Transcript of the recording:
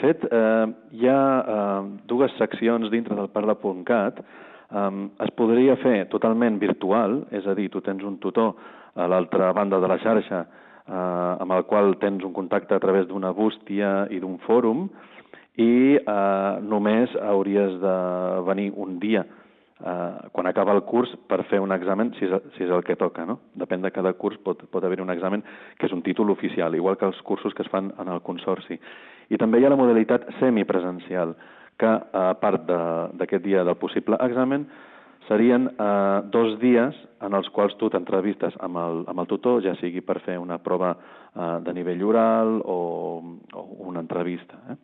fet, hi ha dues seccions dintre del Parla.cat. Es podria fer totalment virtual, és a dir, tu tens un tutor a l'altra banda de la xarxa amb el qual tens un contacte a través d'una bústia i d'un fòrum i només hauries de venir un dia quan acaba el curs per fer un examen, si és el que toca, no? Depèn de cada curs, pot haver un examen que és un títol oficial, igual que els cursos que es fan en el Consorci. I també hi ha la modalitat semipresencial, que a part d'aquest dia del possible examen, serien 2 dies en els quals tu t'entrevistes amb el tutor, ja sigui per fer una prova de nivell oral o una entrevista.